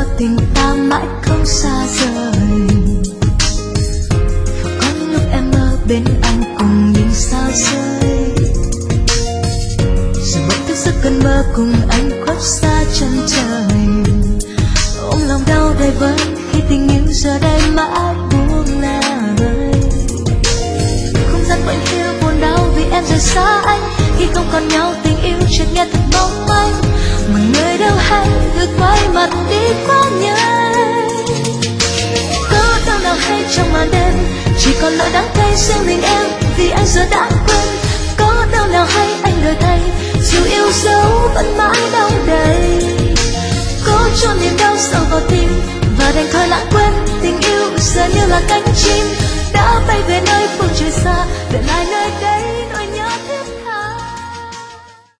tình ta mãi không xa rời. Và có những lúc em mơ bên anh cùng nhìn sao rơi, rồi bỗng thức giấc cơn mơ cùng anh khuất xa chân trời. Ôm lòng đau đầy vơi khi tình yêu giờ đây mãi buông lời. Không gian vẫn yêu buồn đau vì em rời xa anh, khi không còn nhau tình yêu chợt nghe thật mong manh. Mà người đâu hay được quay mặt đi quá nhanh. Có đau nào hay trong màn đêm chỉ còn nỗi đắng cay riêng mình em vì anh giờ đã quên. Có đau nào hay anh đổi thay dù yêu dấu vẫn mãi đau đầy. Cố cho niềm đau sâu vào tim và đành thôi lãng quên tình yêu giờ như là cánh chim đã bay về nơi phương trời xa, về lại nơi đây.